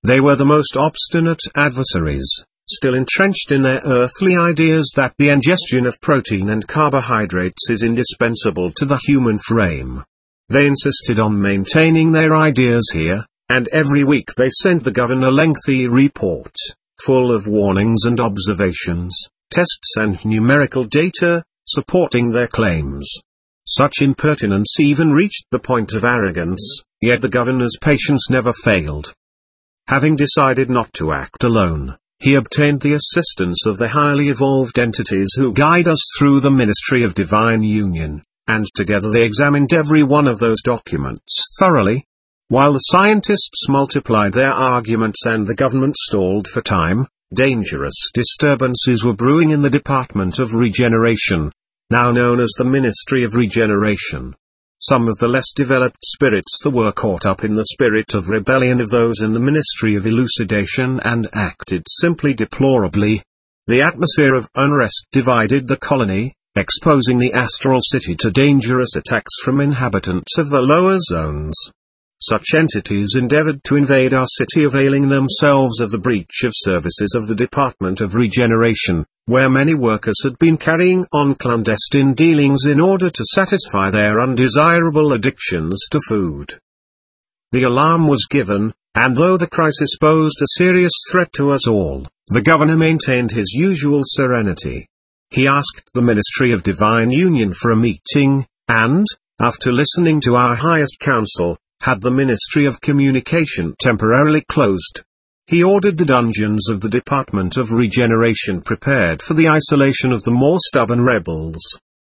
They were the most obstinate adversaries, still entrenched in their earthly ideas that the ingestion of protein and carbohydrates is indispensable to the human frame. They insisted on maintaining their ideas here, and every week they sent the governor a lengthy report, full of warnings and observations, tests and numerical data, supporting their claims. Such impertinence even reached the point of arrogance, yet the governor's patience never failed. Having decided not to act alone, he obtained the assistance of the highly evolved entities who guide us through the ministry of divine union, and together they examined every one of those documents thoroughly. While the scientists multiplied their arguments and the government stalled for time, dangerous disturbances were brewing in the Department of Regeneration, now known as the Ministry of Regeneration. Some of the less developed spirits that were caught up in the spirit of rebellion of those in the Ministry of Elucidation and acted simply deplorably. The atmosphere of unrest divided the colony, exposing the astral city to dangerous attacks from inhabitants of the lower zones. Such entities endeavored to invade our city, availing themselves of the breach of services of the Department of Regeneration, where many workers had been carrying on clandestine dealings in order to satisfy their undesirable addictions to food. The alarm was given, and though the crisis posed a serious threat to us all, the governor maintained his usual serenity. He asked the Ministry of Divine Union for a meeting, and, after listening to our highest council, had the Ministry of Communication temporarily closed. He ordered the dungeons of the Department of Regeneration prepared for the isolation of the more stubborn rebels.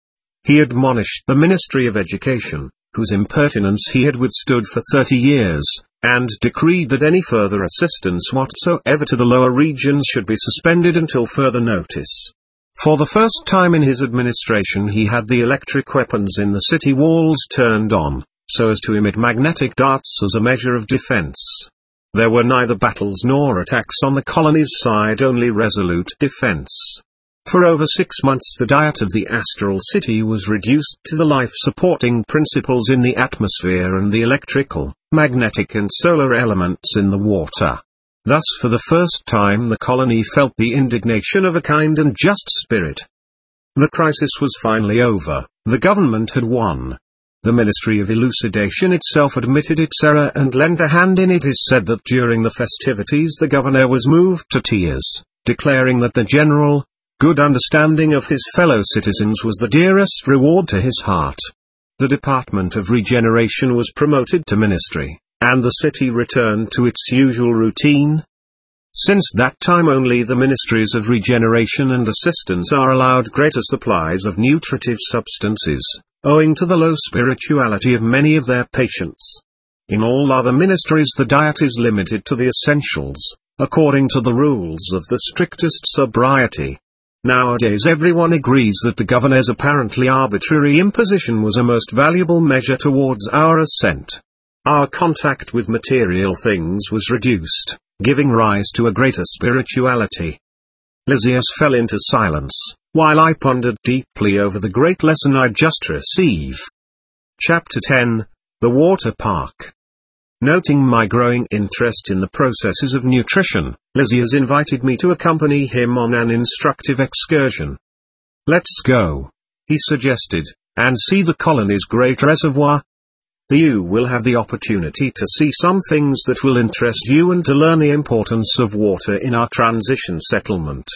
He admonished the Ministry of Education, whose impertinence he had withstood for 30 years, and decreed that any further assistance whatsoever to the lower regions should be suspended until further notice. For the first time in his administration he had the electric weapons in the city walls turned on, so as to emit magnetic darts as a measure of defense. There were neither battles nor attacks on the colony's side, only resolute defense. For over 6 months the diet of the astral city was reduced to the life-supporting principles in the atmosphere and the electrical, magnetic and solar elements in the water. Thus for the first time the colony felt the indignation of a kind and just spirit. The crisis was finally over, the government had won. The Ministry of Elucidation itself admitted its error and lent a hand in it. Is said that during the festivities the governor was moved to tears, declaring that the general, good understanding of his fellow citizens was the dearest reward to his heart. The Department of Regeneration was promoted to ministry, and the city returned to its usual routine. Since that time only the Ministries of Regeneration and Assistance are allowed greater supplies of nutritive substances, owing to the low spirituality of many of their patients. In all other ministries the diet is limited to the essentials, according to the rules of the strictest sobriety. Nowadays everyone agrees that the governor's apparently arbitrary imposition was a most valuable measure towards our ascent. Our contact with material things was reduced, giving rise to a greater spirituality. Lysias fell into silence, while I pondered deeply over the great lesson I'd just received. Chapter 10, The Water Park. Noting my growing interest in the processes of nutrition, Lysias invited me to accompany him on an instructive excursion. "Let's go," he suggested, "and see the colony's great reservoir. You will have the opportunity to see some things that will interest you and to learn the importance of water in our transition settlement."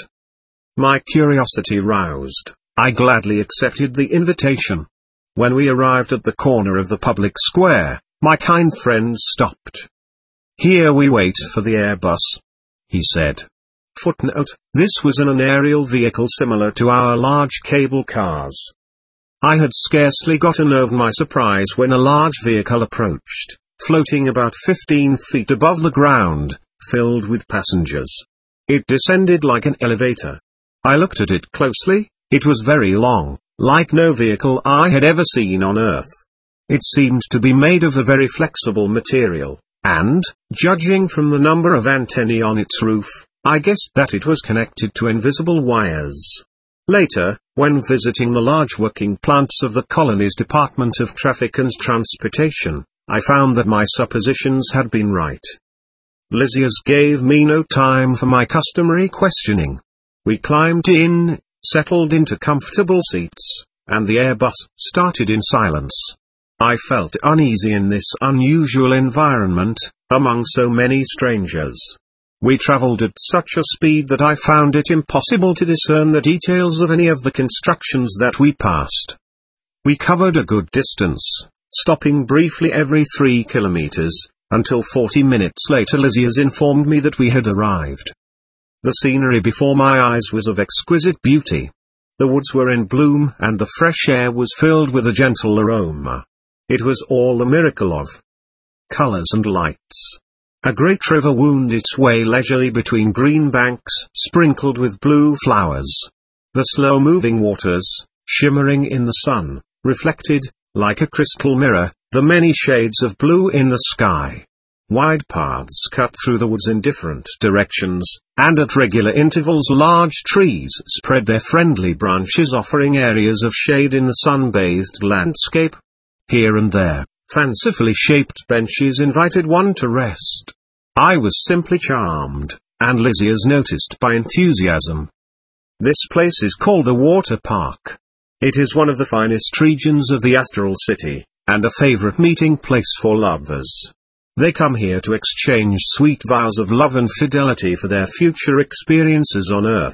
My curiosity roused, I gladly accepted the invitation. When we arrived at the corner of the public square, my kind friend stopped. "Here we wait for the Airbus," he said. Footnote: this was an aerial vehicle similar to our large cable cars. I had scarcely gotten over my surprise when a large vehicle approached, floating about 15 feet above the ground, filled with passengers. It descended like an elevator. I looked at it closely. It was very long, like no vehicle I had ever seen on Earth. It seemed to be made of a very flexible material, and, judging from the number of antennae on its roof, I guessed that it was connected to invisible wires. Later, when visiting the large working plants of the colony's Department of Traffic and Transportation, I found that my suppositions had been right. Lysias gave me no time for my customary questioning. We climbed in, settled into comfortable seats, and the Airbus started in silence. I felt uneasy in this unusual environment, among so many strangers. We traveled at such a speed that I found it impossible to discern the details of any of the constructions that we passed. We covered a good distance, stopping briefly every 3 kilometers, until 40 minutes later Lysias informed me that we had arrived. The scenery before my eyes was of exquisite beauty. The woods were in bloom and the fresh air was filled with a gentle aroma. It was all a miracle of colors and lights. A great river wound its way leisurely between green banks sprinkled with blue flowers. The slow-moving waters, shimmering in the sun, reflected, like a crystal mirror, the many shades of blue in the sky. Wide paths cut through the woods in different directions, and at regular intervals large trees spread their friendly branches offering areas of shade in the sun-bathed landscape. Here and there, fancifully shaped benches invited one to rest. I was simply charmed, and Lysias noticed my enthusiasm. This place is called the Water Park. It is one of the finest regions of the Astral City, and a favorite meeting place for lovers. They come here to exchange sweet vows of love and fidelity for their future experiences on Earth.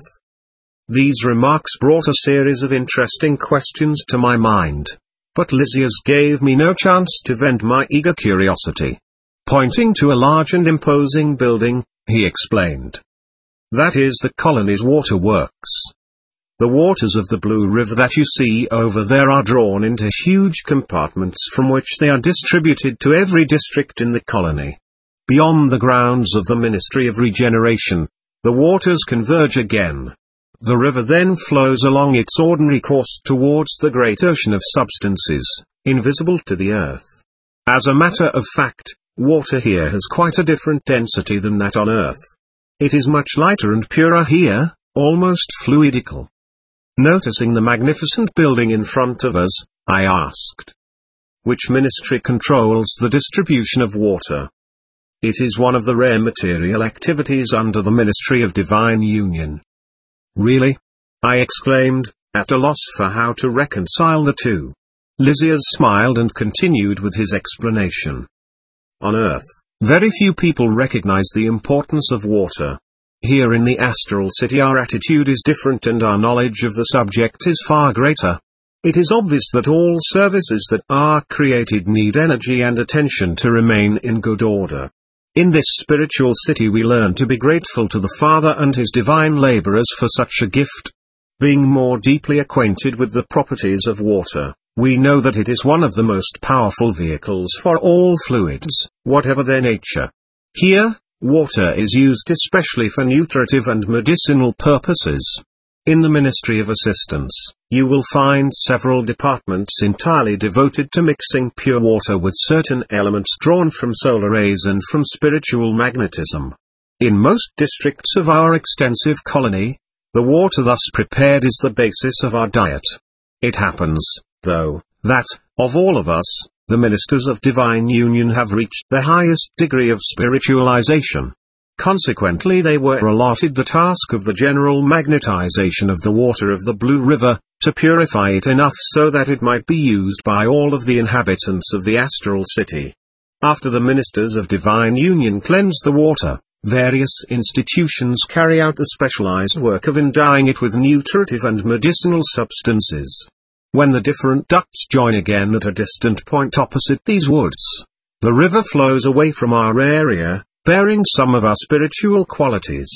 These remarks brought a series of interesting questions to my mind, but Lysias gave me no chance to vent my eager curiosity. Pointing to a large and imposing building, he explained. That is the colony's waterworks. The waters of the Blue River that you see over there are drawn into huge compartments from which they are distributed to every district in the colony. Beyond the grounds of the Ministry of Regeneration, the waters converge again. The river then flows along its ordinary course towards the great ocean of substances, invisible to the earth. As a matter of fact, water here has quite a different density than that on Earth. It is much lighter and purer here, almost fluidical. Noticing the magnificent building in front of us, I asked, which ministry controls the distribution of water? It is one of the rare material activities under the Ministry of Divine Union. Really? I exclaimed, at a loss for how to reconcile the two. Lysias smiled and continued with his explanation. On Earth, very few people recognize the importance of water. Here in the Astral City our attitude is different and our knowledge of the subject is far greater. It is obvious that all services that are created need energy and attention to remain in good order. In this spiritual city we learn to be grateful to the Father and His divine laborers for such a gift. Being more deeply acquainted with the properties of water, we know that it is one of the most powerful vehicles for all fluids, whatever their nature. Here, water is used especially for nutritive and medicinal purposes. In the Ministry of Assistance, you will find several departments entirely devoted to mixing pure water with certain elements drawn from solar rays and from spiritual magnetism. In most districts of our extensive colony, the water thus prepared is the basis of our diet. It happens, though, that, of all of us, the ministers of divine union have reached the highest degree of spiritualization. Consequently they were allotted the task of the general magnetization of the water of the Blue River, to purify it enough so that it might be used by all of the inhabitants of the Astral City. After the ministers of divine union cleanse the water, various institutions carry out the specialized work of endowing it with nutritive and medicinal substances. When the different ducts join again at a distant point opposite these woods, the river flows away from our area, bearing some of our spiritual qualities.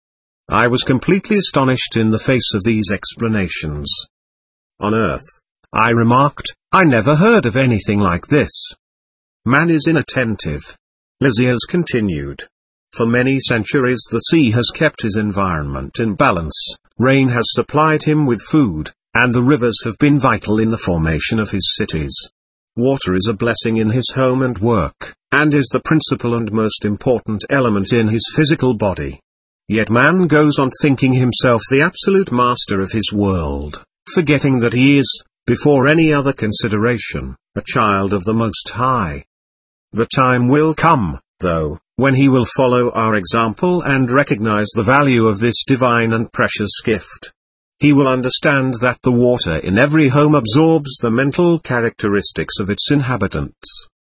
I was completely astonished in the face of these explanations. On Earth, I remarked, I never heard of anything like this. Man is inattentive. Lysias continued. For many centuries the sea has kept his environment in balance, rain has supplied him with food, and the rivers have been vital in the formation of his cities. Water is a blessing in his home and work, and is the principal and most important element in his physical body. Yet man goes on thinking himself the absolute master of his world, forgetting that he is, before any other consideration, a child of the Most High. The time will come, though, when he will follow our example and recognize the value of this divine and precious gift. He will understand that the water in every home absorbs the mental characteristics of its inhabitants.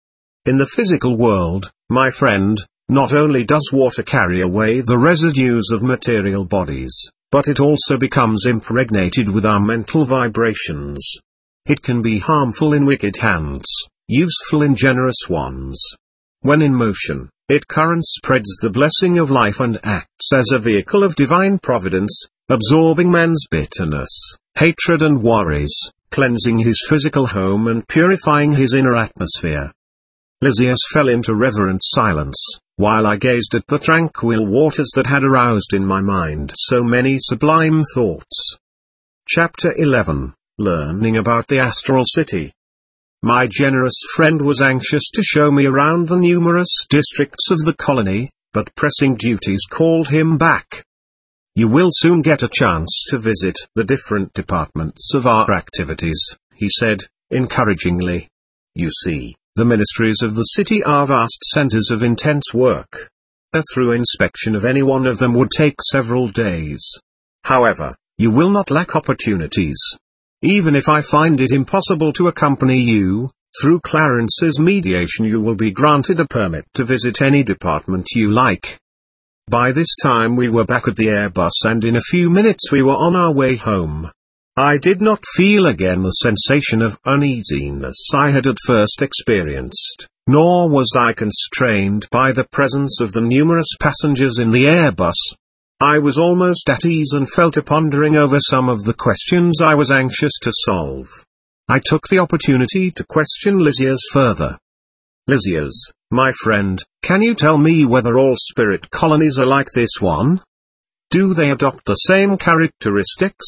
In the physical world, my friend, not only does water carry away the residues of material bodies, but it also becomes impregnated with our mental vibrations. It can be harmful in wicked hands, useful in generous ones. When in motion, its current spreads the blessing of life and acts as a vehicle of divine providence, absorbing man's bitterness, hatred and worries, cleansing his physical home and purifying his inner atmosphere. Lysias fell into reverent silence, while I gazed at the tranquil waters that had aroused in my mind so many sublime thoughts. Chapter 11, Learning about the Astral City. My generous friend was anxious to show me around the numerous districts of the colony, but pressing duties called him back. You will soon get a chance to visit the different departments of our activities, he said, encouragingly. You see, the ministries of the city are vast centers of intense work. A thorough inspection of any one of them would take several days. However, you will not lack opportunities. Even if I find it impossible to accompany you, through Clarence's mediation you will be granted a permit to visit any department you like. By this time we were back at the Airbus and in a few minutes we were on our way home. I did not feel again the sensation of uneasiness I had at first experienced, nor was I constrained by the presence of the numerous passengers in the Airbus. I was almost at ease and fell to pondering over some of the questions I was anxious to solve. I took the opportunity to question Lysias further. Lysias, my friend, can you tell me whether all spirit colonies are like this one? Do they adopt the same characteristics?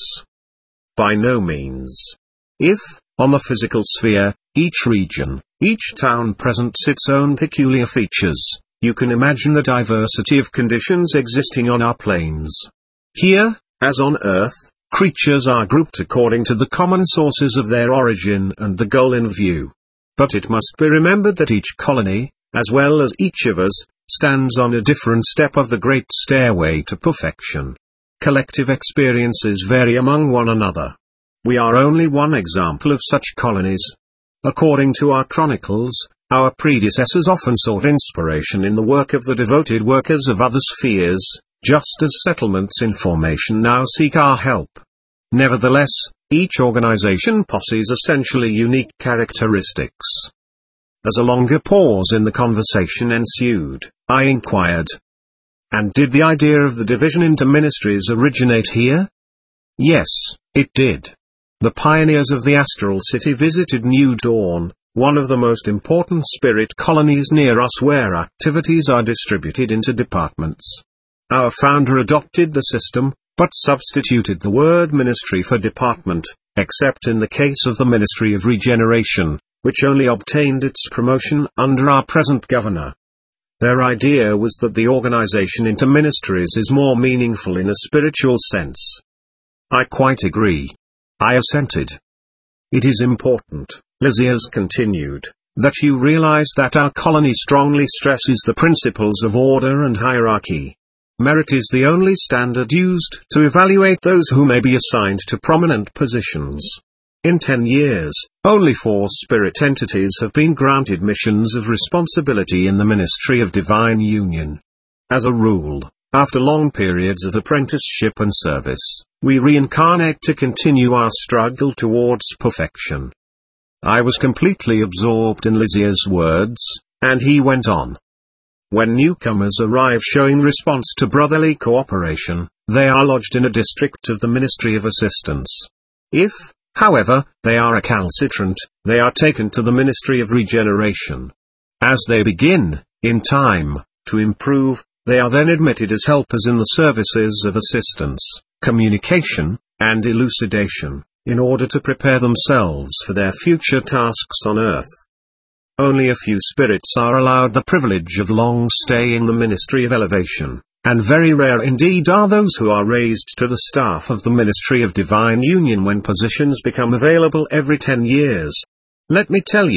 By no means. If, on the physical sphere, each region, each town presents its own peculiar features, you can imagine the diversity of conditions existing on our planes. Here, as on Earth, creatures are grouped according to the common sources of their origin and the goal in view. But it must be remembered that each colony, as well as each of us, stands on a different step of the great stairway to perfection. Collective experiences vary among one another. We are only one example of such colonies. According to our chronicles, our predecessors often sought inspiration in the work of the devoted workers of other spheres, just as settlements in formation now seek our help. Nevertheless, each organization possesses essentially unique characteristics. As a longer pause in the conversation ensued, I inquired, and did the idea of the division into ministries originate here? Yes, it did. The pioneers of the Astral City visited New Dawn, one of the most important spirit colonies near us where activities are distributed into departments. Our founder adopted the system, but substituted the word ministry for department, except in the case of the Ministry of Regeneration, which only obtained its promotion under our present governor. Their idea was that the organization into ministries is more meaningful in a spiritual sense. I quite agree. I assented. It is important, Lysias continued, that you realize that our colony strongly stresses the principles of order and hierarchy. Merit is the only standard used to evaluate those who may be assigned to prominent positions. In 10 years, only 4 spirit entities have been granted missions of responsibility in the Ministry of Divine Union. As a rule, after long periods of apprenticeship and service, we reincarnate to continue our struggle towards perfection. I was completely absorbed in Lysias' words, and he went on. When newcomers arrive showing response to brotherly cooperation, they are lodged in a district of the Ministry of Assistance. If, however, they are recalcitrant, they are taken to the Ministry of Regeneration. As they begin, in time, to improve, they are then admitted as helpers in the services of assistance, communication, and elucidation, in order to prepare themselves for their future tasks on Earth. Only a few spirits are allowed the privilege of long stay in the Ministry of Elevation, and very rare indeed are those who are raised to the staff of the Ministry of Divine Union when positions become available every 10 years. Let me tell you,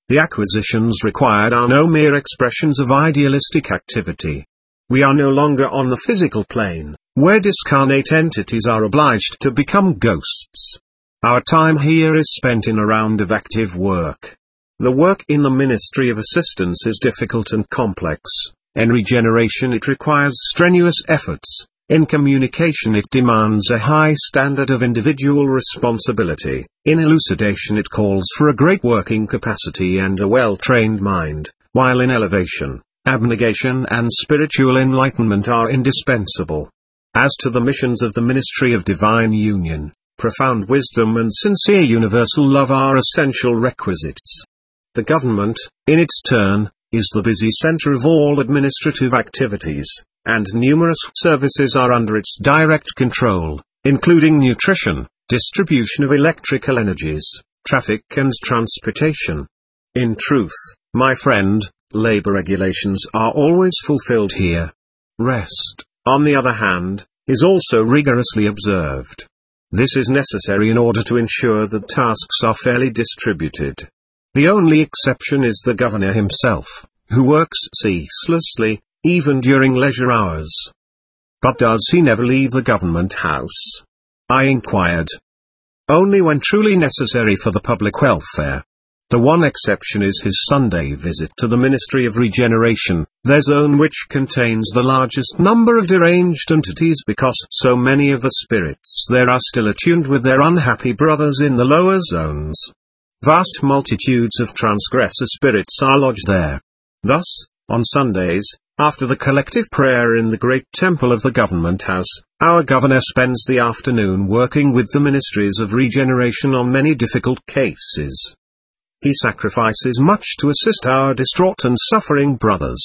The acquisitions required are no mere expressions of idealistic activity. We are no longer on the physical plane, where discarnate entities are obliged to become ghosts. Our time here is spent in a round of active work. The work in the ministry of assistance is difficult and complex. In regeneration it requires strenuous efforts. In communication it demands a high standard of individual responsibility. In elucidation it calls for a great working capacity and a well-trained mind, while in elevation, abnegation and spiritual enlightenment are indispensable. As to the missions of the ministry of divine union, profound wisdom and sincere universal love are essential requisites. The government, in its turn, is the busy center of all administrative activities, and numerous services are under its direct control, including nutrition, distribution of electrical energies, traffic and transportation. In truth, my friend, labor regulations are always fulfilled here. Rest, on the other hand, is also rigorously observed. This is necessary in order to ensure that tasks are fairly distributed. The only exception is the governor himself, who works ceaselessly, even during leisure hours. But does he never leave the government house? I inquired. Only when truly necessary for the public welfare. The one exception is his Sunday visit to the Ministry of Regeneration, their zone which contains the largest number of deranged entities because so many of the spirits there are still attuned with their unhappy brothers in the lower zones. Vast multitudes of transgressor spirits are lodged there. Thus, on Sundays, after the collective prayer in the great temple of the government house, our governor spends the afternoon working with the ministries of regeneration on many difficult cases. He sacrifices much to assist our distraught and suffering brothers.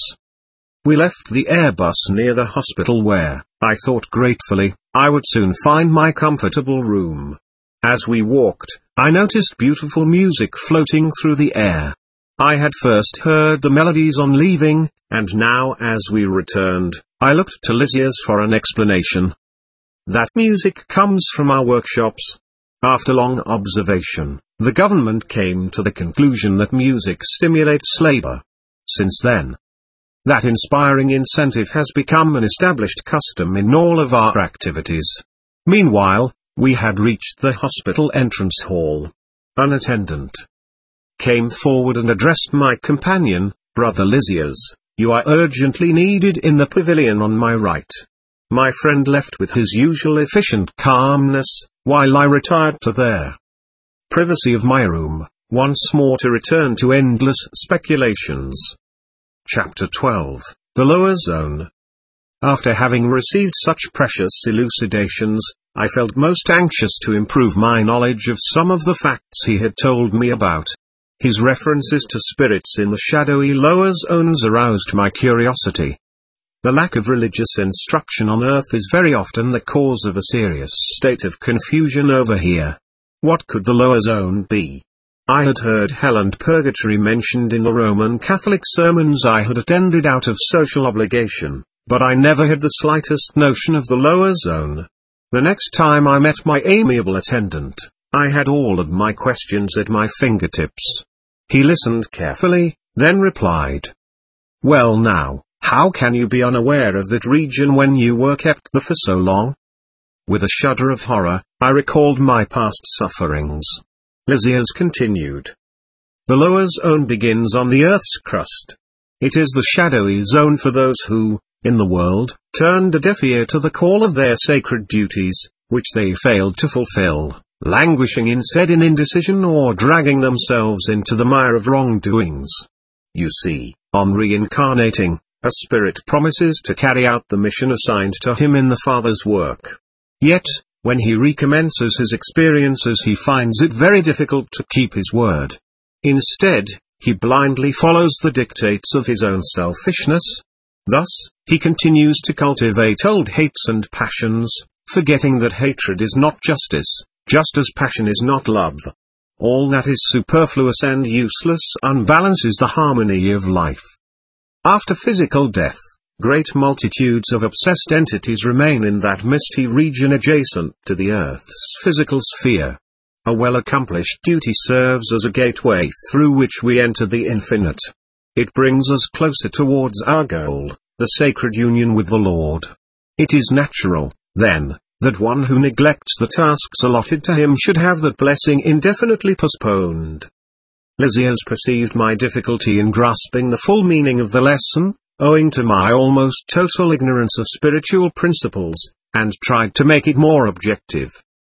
We left the Airbus near the hospital where, I thought gratefully, I would soon find my comfortable room. As we walked, I noticed beautiful music floating through the air. I had first heard the melodies on leaving, and now as we returned, I looked to Lysias for an explanation. That music comes from our workshops. After long observation, the government came to the conclusion that music stimulates labor. Since then, that inspiring incentive has become an established custom in all of our activities. Meanwhile, we had reached the hospital entrance hall. An attendant came forward and addressed my companion, Brother Lysias, "You are urgently needed in the pavilion on my right." My friend left with his usual efficient calmness, while I retired to the privacy of my room, once more to return to endless speculations. Chapter 12, The Lower Zone. After having received such precious elucidations, I felt most anxious to improve my knowledge of some of the facts he had told me about. His references to spirits in the shadowy lower zones aroused my curiosity. The lack of religious instruction on earth is very often the cause of a serious state of confusion over here. What could the lower zone be? I had heard hell and purgatory mentioned in the Roman Catholic sermons I had attended out of social obligation, but I never had the slightest notion of the lower zone. The next time I met my amiable attendant, I had all of my questions at my fingertips. He listened carefully, then replied. "Well now, how can you be unaware of that region when you were kept there for so long?" With a shudder of horror, I recalled my past sufferings. Lysias continued. The lower zone begins on the Earth's crust. It is the shadowy zone for those who, in the world, turned a deaf ear to the call of their sacred duties, which they failed to fulfill, languishing instead in indecision or dragging themselves into the mire of wrongdoings. You see, on reincarnating, a spirit promises to carry out the mission assigned to him in the Father's work. Yet, when he recommences his experiences he finds it very difficult to keep his word. Instead, he blindly follows the dictates of his own selfishness. Thus, he continues to cultivate old hates and passions, forgetting that hatred is not justice, just as passion is not love. All that is superfluous and useless unbalances the harmony of life. After physical death, great multitudes of obsessed entities remain in that misty region adjacent to the Earth's physical sphere. A well-accomplished duty serves as a gateway through which we enter the infinite. It brings us closer towards our goal, the sacred union with the Lord. It is natural, then, that one who neglects the tasks allotted to him should have that blessing indefinitely postponed. Lysias perceived my difficulty in grasping the full meaning of the lesson, owing to my almost total ignorance of spiritual principles, and tried to make it more objective.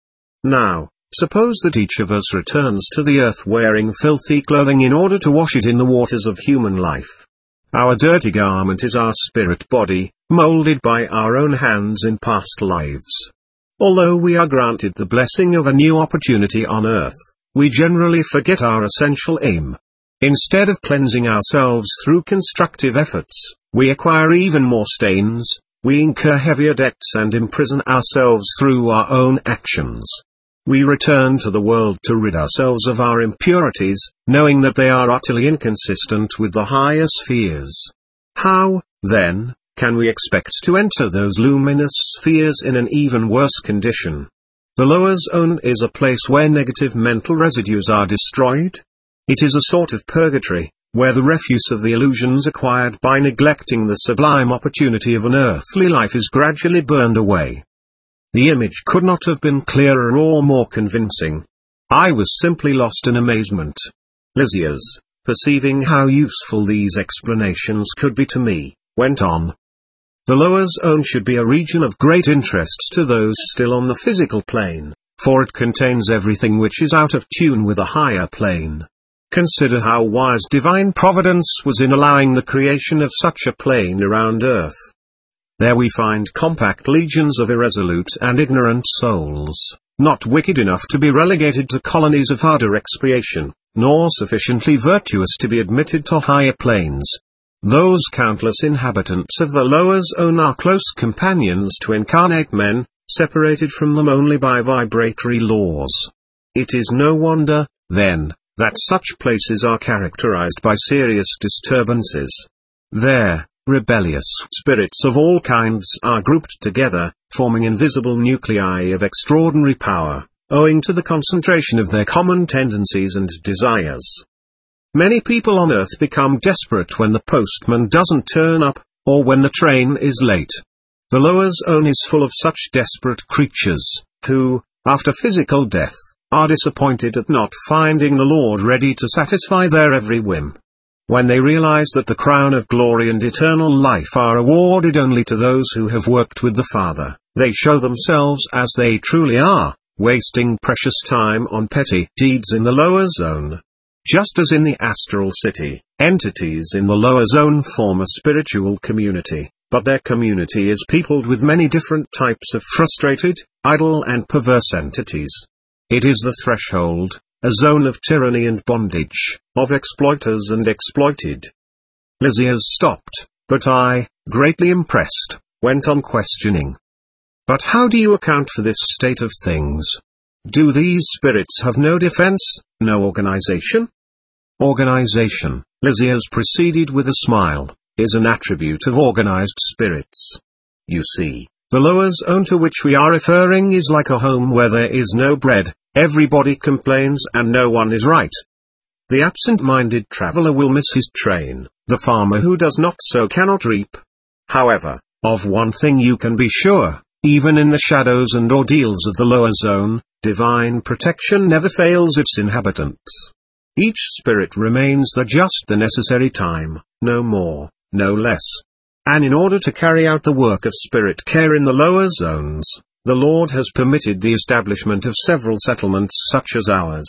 Now, suppose that each of us returns to the earth wearing filthy clothing in order to wash it in the waters of human life. Our dirty garment is our spirit body, molded by our own hands in past lives. Although we are granted the blessing of a new opportunity on earth, we generally forget our essential aim. Instead of cleansing ourselves through constructive efforts, we acquire even more stains, we incur heavier debts and imprison ourselves through our own actions. We return to the world to rid ourselves of our impurities, knowing that they are utterly inconsistent with the higher spheres. How, then, can we expect to enter those luminous spheres in an even worse condition? The lower zone is a place where negative mental residues are destroyed. It is a sort of purgatory, where the refuse of the illusions acquired by neglecting the sublime opportunity of an earthly life is gradually burned away. The image could not have been clearer or more convincing. I was simply lost in amazement. Lysias, perceiving how useful these explanations could be to me, went on. The lower zone should be a region of great interest to those still on the physical plane, for it contains everything which is out of tune with a higher plane. Consider how wise divine providence was in allowing the creation of such a plane around earth. There we find compact legions of irresolute and ignorant souls, not wicked enough to be relegated to colonies of harder expiation, nor sufficiently virtuous to be admitted to higher planes. Those countless inhabitants of the lower zone are close companions to incarnate men, separated from them only by vibratory laws. It is no wonder, then, that such places are characterized by serious disturbances. There, rebellious spirits of all kinds are grouped together, forming invisible nuclei of extraordinary power, owing to the concentration of their common tendencies and desires. Many people on earth become desperate when the postman doesn't turn up, or when the train is late. The lower zone is full of such desperate creatures, who, after physical death, are disappointed at not finding the Lord ready to satisfy their every whim. When they realize that the crown of glory and eternal life are awarded only to those who have worked with the Father, they show themselves as they truly are, wasting precious time on petty deeds in the lower zone. Just as in the astral city, entities in the lower zone form a spiritual community, but their community is peopled with many different types of frustrated, idle and perverse entities. It is the threshold, a zone of tyranny and bondage, of exploiters and exploited. Lysias stopped, but I, greatly impressed, went on questioning. But how do you account for this state of things? Do these spirits have no defense, no organization? Organization, Lysias proceeded with a smile, is an attribute of organized spirits. You see, the lower zone to which we are referring is like a home where there is no bread, everybody complains and no one is right. The absent-minded traveler will miss his train, the farmer who does not sow cannot reap. However, of one thing you can be sure, even in the shadows and ordeals of the lower zone, divine protection never fails its inhabitants. Each spirit remains there just the necessary time, no more, no less. And in order to carry out the work of spirit care in the lower zones, the Lord has permitted the establishment of several settlements such as ours.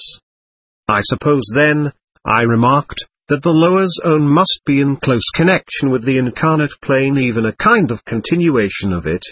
I suppose then, I remarked, that the lower zone must be in close connection with the incarnate plane, even a kind of continuation of it.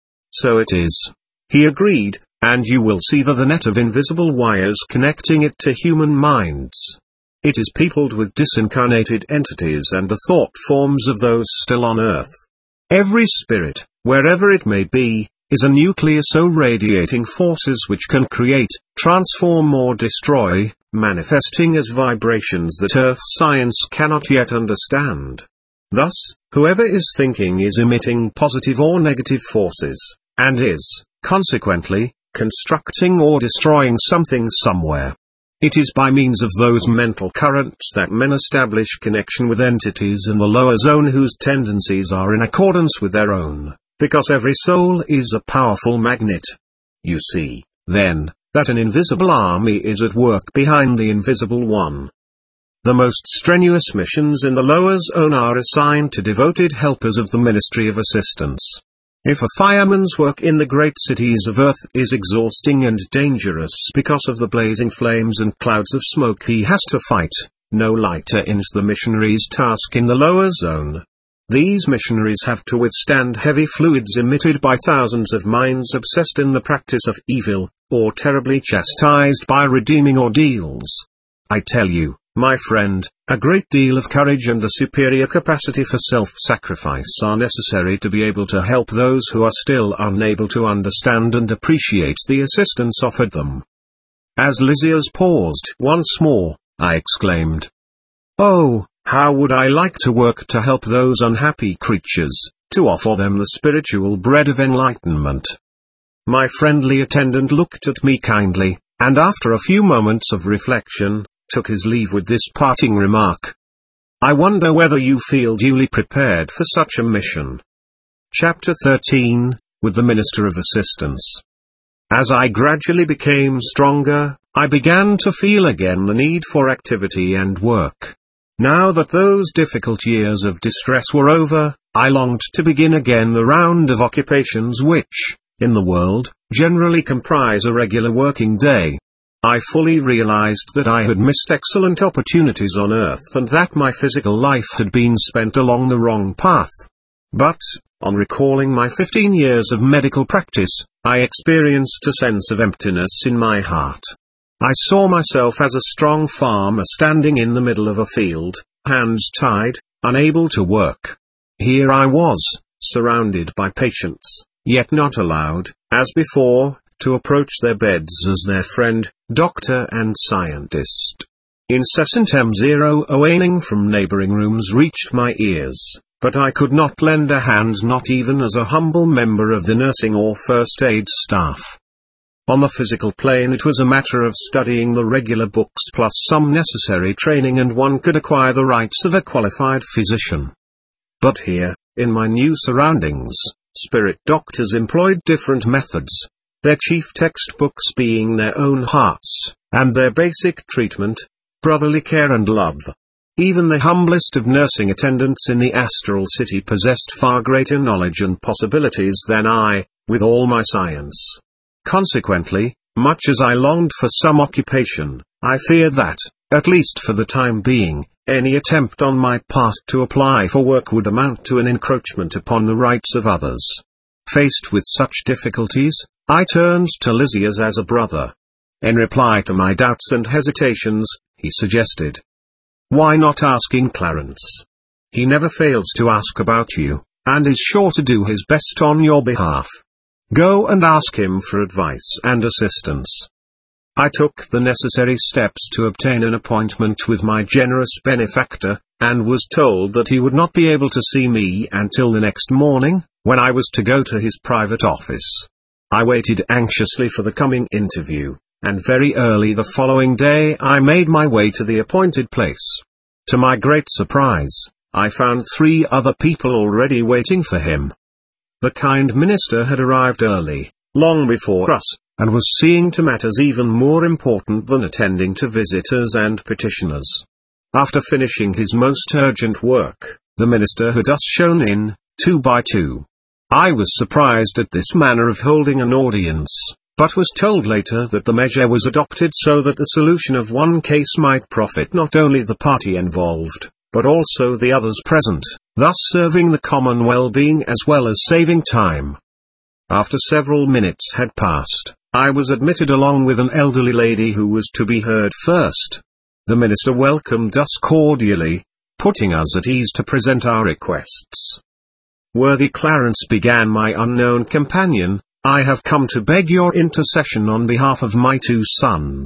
So it is. He agreed, and you will see the net of invisible wires connecting it to human minds. It is peopled with disincarnated entities and the thought forms of those still on earth. Every spirit, wherever it may be, is a nucleus of radiating forces which can create, transform or destroy, manifesting as vibrations that earth science cannot yet understand. Thus, whoever is thinking is emitting positive or negative forces, and is, consequently, constructing or destroying something somewhere. It is by means of those mental currents that men establish connection with entities in the lower zone whose tendencies are in accordance with their own, because every soul is a powerful magnet. You see, then, that an invisible army is at work behind the invisible one. The most strenuous missions in the lower zone are assigned to devoted helpers of the Ministry of Assistance. If a fireman's work in the great cities of Earth is exhausting and dangerous because of the blazing flames and clouds of smoke he has to fight, no lighter is the missionary's task in the lower zone. These missionaries have to withstand heavy fluids emitted by thousands of minds obsessed in the practice of evil, or terribly chastised by redeeming ordeals. I tell you, my friend, a great deal of courage and a superior capacity for self-sacrifice are necessary to be able to help those who are still unable to understand and appreciate the assistance offered them. As Lysias paused once more, I exclaimed, "Oh, how would I like to work to help those unhappy creatures, to offer them the spiritual bread of enlightenment." My friendly attendant looked at me kindly, and after a few moments of reflection, took his leave with this parting remark: "I wonder whether you feel duly prepared for such a mission." Chapter 13, with the Minister of Assistance. As I gradually became stronger, I began to feel again the need for activity and work. Now that those difficult years of distress were over, I longed to begin again the round of occupations which, in the world, generally comprise a regular working day. I fully realized that I had missed excellent opportunities on Earth and that my physical life had been spent along the wrong path. But, on recalling my 15 years of medical practice, I experienced a sense of emptiness in my heart. I saw myself as a strong farmer standing in the middle of a field, hands tied, unable to work. Here I was, surrounded by patients, yet not allowed, as before, to approach their beds as their friend, doctor and scientist. Incessant M0 from neighboring rooms reached my ears, but I could not lend a hand, not even as a humble member of the nursing or first aid staff. On the physical plane it was a matter of studying the regular books plus some necessary training and one could acquire the rights of a qualified physician. But here, in my new surroundings, spirit doctors employed different methods, their chief textbooks being their own hearts, and their basic treatment, brotherly care and love. Even the humblest of nursing attendants in the astral city possessed far greater knowledge and possibilities than I, with all my science. Consequently, much as I longed for some occupation, I feared that, at least for the time being, any attempt on my part to apply for work would amount to an encroachment upon the rights of others. Faced with such difficulties, I turned to Lysias as a brother. In reply to my doubts and hesitations, he suggested, "Why not asking Clarence? He never fails to ask about you, and is sure to do his best on your behalf. Go and ask him for advice and assistance." I took the necessary steps to obtain an appointment with my generous benefactor, and was told that he would not be able to see me until the next morning, when I was to go to his private office. I waited anxiously for the coming interview, and very early the following day I made my way to the appointed place. To my great surprise, I found 3 other people already waiting for him. The kind minister had arrived early, long before us, and was seeing to matters even more important than attending to visitors and petitioners. After finishing his most urgent work, the minister had us shown in, 2 by 2. I was surprised at this manner of holding an audience, but was told later that the measure was adopted so that the solution of one case might profit not only the party involved, but also the others present, thus serving the common well-being as well as saving time. After several minutes had passed, I was admitted along with an elderly lady who was to be heard first. The minister welcomed us cordially, putting us at ease to present our requests. "Worthy Clarence," began my unknown companion, "I have come to beg your intercession on behalf of my 2 sons.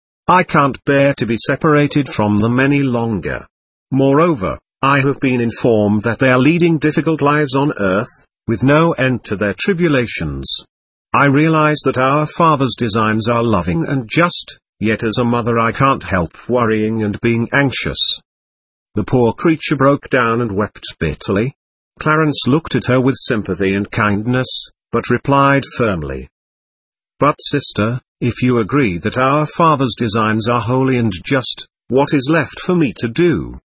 I can't bear to be separated from them any longer. Moreover, I have been informed that they are leading difficult lives on earth, with no end to their tribulations. I realize that our Father's designs are loving and just, yet as a mother I can't help worrying and being anxious." The poor creature broke down and wept bitterly. Clarence looked at her with sympathy and kindness, but replied firmly, "But sister, if you agree that our Father's designs are holy and just, what is left for me to do?"